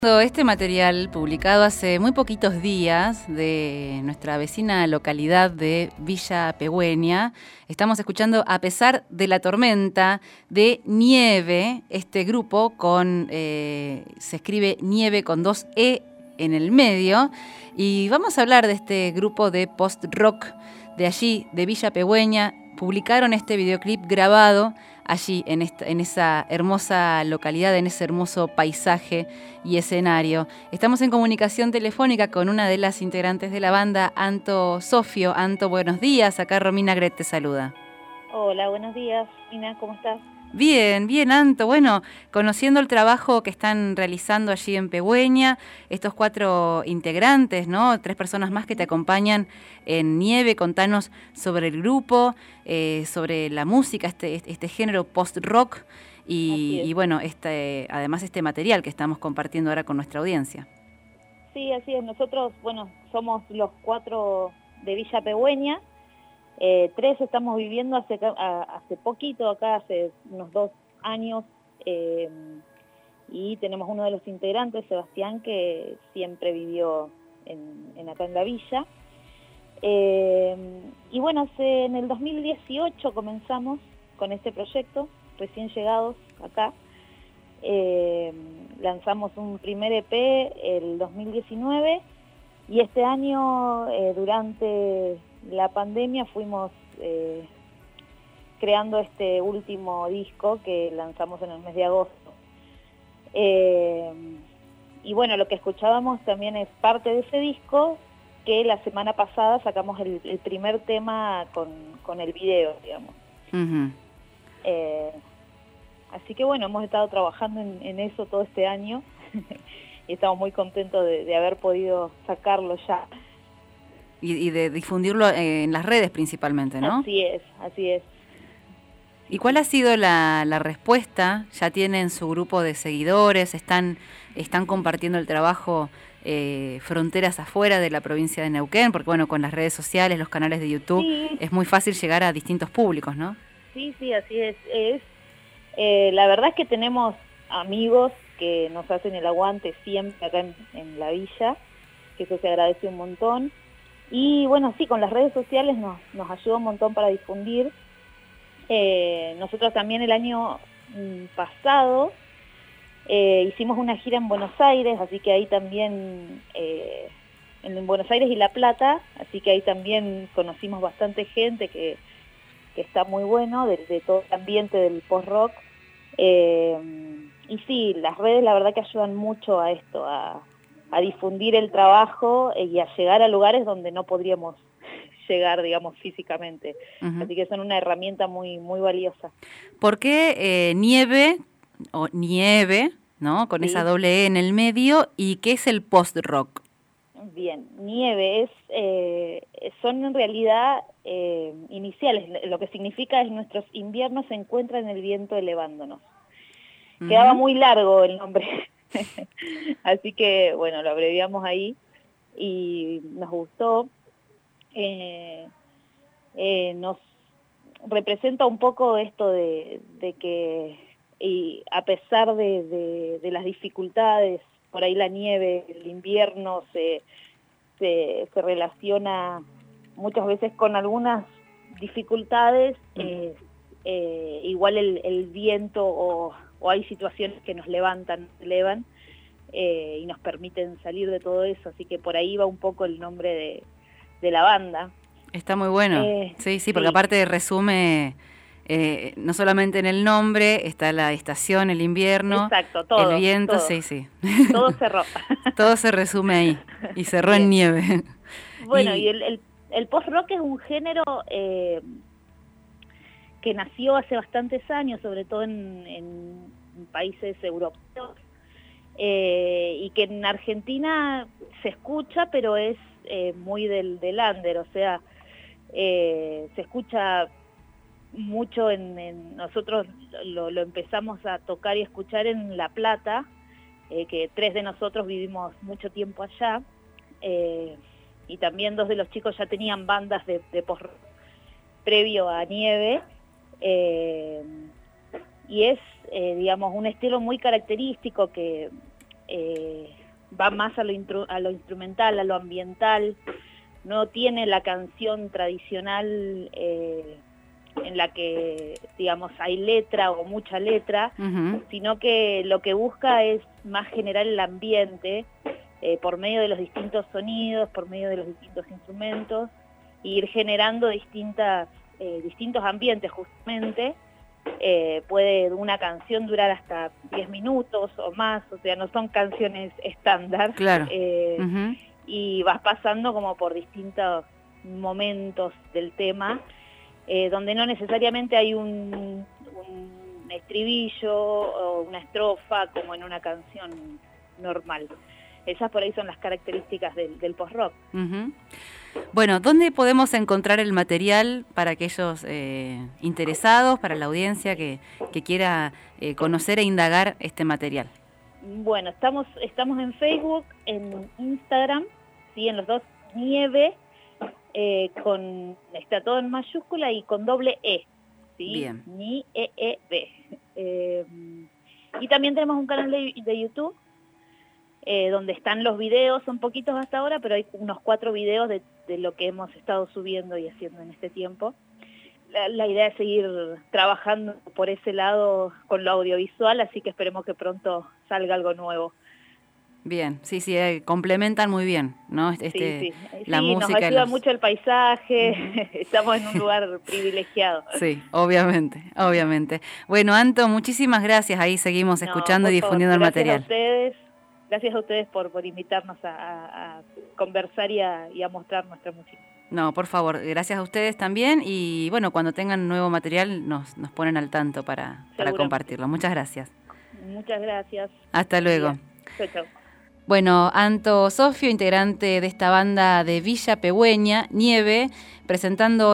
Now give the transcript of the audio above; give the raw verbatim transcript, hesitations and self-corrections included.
Este material publicado hace muy poquitos días de nuestra vecina localidad de Villa Pegüeña. Estamos escuchando A pesar de la tormenta de Nieve, este grupo con eh, se escribe Nieve con dos E en el medio, y vamos a hablar de este grupo de post-rock de allí, de Villa Pegüeña. Publicaron este videoclip grabado allí, en, esta, en esa hermosa localidad, en ese hermoso paisaje y escenario. Estamos en comunicación telefónica con una de las integrantes de la banda, Anto Sofio. Anto, buenos días. Acá Romina Gret te saluda. Hola, buenos días. Ina, ¿cómo estás? Bien, bien, Anto. Bueno, conociendo el trabajo que están realizando allí en Pegüeña, estos cuatro integrantes, ¿no? Tres personas más que te acompañan en Nieve. Contanos sobre el grupo, eh, sobre la música, este, este género post-rock y, y bueno, este, además este material que estamos compartiendo ahora con nuestra audiencia. Sí, así es. Nosotros, bueno, somos los cuatro de Villa Pegüeña. Eh, tres estamos viviendo hace, a, hace poquito, acá hace unos dos años, eh, y tenemos uno de los integrantes, Sebastián, que siempre vivió en, en acá en la villa. Eh, y bueno, hace, en el dos mil dieciocho comenzamos con este proyecto, recién llegados acá. Eh, lanzamos un primer E P el dos mil diecinueve y este año, eh, durante la pandemia, fuimos eh, creando este último disco que lanzamos en el mes de agosto. Eh, y bueno, lo que escuchábamos también es parte de ese disco, que la semana pasada sacamos el, el primer tema con, con el video, digamos. Uh-huh. Eh, así que bueno, hemos estado trabajando en, en eso todo este año y estamos muy contentos de, de haber podido sacarlo ya. Y, y de difundirlo en las redes principalmente, ¿no? Así es, así es. ¿Y cuál ha sido la, la respuesta? ¿Ya tienen su grupo de seguidores? ¿Están, están compartiendo el trabajo eh, fronteras afuera de la provincia de Neuquén? Porque bueno, con las redes sociales, los canales de YouTube, Sí. Es muy fácil llegar a distintos públicos, ¿no? Sí, sí, así es. es eh, la verdad es que tenemos amigos que nos hacen el aguante siempre acá en, en la villa, que eso se agradece un montón. Y bueno, sí, con las redes sociales nos, nos ayuda un montón para difundir. Eh, nosotros también el año mm, pasado eh, hicimos una gira en Buenos Aires, así que ahí también, eh, en Buenos Aires y La Plata, así que ahí también conocimos bastante gente que, que está muy bueno, de, de todo el ambiente del post-rock. Eh, y sí, las redes la verdad que ayudan mucho a esto, a, a difundir el trabajo y a llegar a lugares donde no podríamos llegar, digamos, físicamente. Uh-huh. Así que son una herramienta muy, muy valiosa. ¿Por qué eh, Nieve, o Nieve, ¿no? Con sí. esa doble E en el medio, y qué es el post-rock? Bien, Nieve es, eh, son en realidad eh, iniciales, lo que significa es nuestros inviernos se encuentran en el viento elevándonos. Uh-huh. Quedaba muy largo el nombre, así que bueno, lo abreviamos ahí y nos gustó. Eh, eh, nos representa un poco esto de, de que y a pesar de, de, de las dificultades, por ahí la nieve, el invierno se, se, se relaciona muchas veces con algunas dificultades, eh, eh, igual el, el viento o, o hay situaciones que nos levantan, elevan eh, y nos permiten salir de todo eso, así que por ahí va un poco el nombre de, de la banda. Está muy bueno, eh, sí, sí, porque sí. Aparte resume, eh, no solamente en el nombre, está la estación, el invierno, exacto, todo, el viento, todo. sí, sí. Todo cerró. Todo se resume ahí, y cerró Bien. En nieve. Bueno, y, y el, el, el post-rock es un género eh, que nació hace bastantes años, sobre todo en, en países europeos, eh, y que en Argentina se escucha, pero es eh, muy del, del under, o sea, eh, se escucha mucho en, en nosotros lo, lo empezamos a tocar y escuchar en La Plata, eh, que tres de nosotros vivimos mucho tiempo allá, eh, y también dos de los chicos ya tenían bandas de, de post previo a Nieve, eh, y es, eh, digamos, un estilo muy característico que eh, va más a lo, intru a lo instrumental, a lo ambiental, no tiene la canción tradicional eh, en la que, digamos, hay letra o mucha letra, uh-huh. sino que lo que busca es más generar el ambiente eh, por medio de los distintos sonidos, por medio de los distintos instrumentos, e ir generando distintas, eh, distintos ambientes justamente. Eh, puede una canción durar hasta diez minutos o más, o sea, no son canciones estándar. Claro. Eh, uh-huh. Y vas pasando como por distintos momentos del tema, eh, donde no necesariamente hay un, un estribillo o una estrofa como en una canción normal. Esas por ahí son las características del, del post-rock. Uh-huh. Bueno, ¿dónde podemos encontrar el material para aquellos eh, interesados, para la audiencia que, que quiera eh, conocer e indagar este material? Bueno, estamos, estamos en Facebook, en Instagram, sí, en los dos, Nieve, eh, con, está todo en mayúscula y con doble E, ¿sí? Bien. Ni E E B. Eh, y también tenemos un canal de, de YouTube, eh, donde están los videos, son poquitos hasta ahora, pero hay unos cuatro videos de, de lo que hemos estado subiendo y haciendo en este tiempo. La, la idea es seguir trabajando por ese lado con lo audiovisual, así que esperemos que pronto salga algo nuevo. Bien, sí, sí, eh, complementan muy bien, ¿no? Este, sí, sí. La sí, música. Nos ayuda los... mucho el paisaje, uh-huh. Estamos en un lugar privilegiado. Sí, obviamente, obviamente. Bueno, Anto, muchísimas gracias, ahí seguimos no, escuchando y difundiendo favor, el material. A ustedes, gracias a ustedes por, por invitarnos a, a, a conversar y a, y a mostrar nuestra música. No, por favor, gracias a ustedes también y bueno, cuando tengan nuevo material nos, nos ponen al tanto para, para compartirlo. Muchas gracias. Muchas gracias. Hasta luego. Chau, chau. Bueno, Anto Sofio, integrante de esta banda de Villa Pegüeña, Nieve, presentando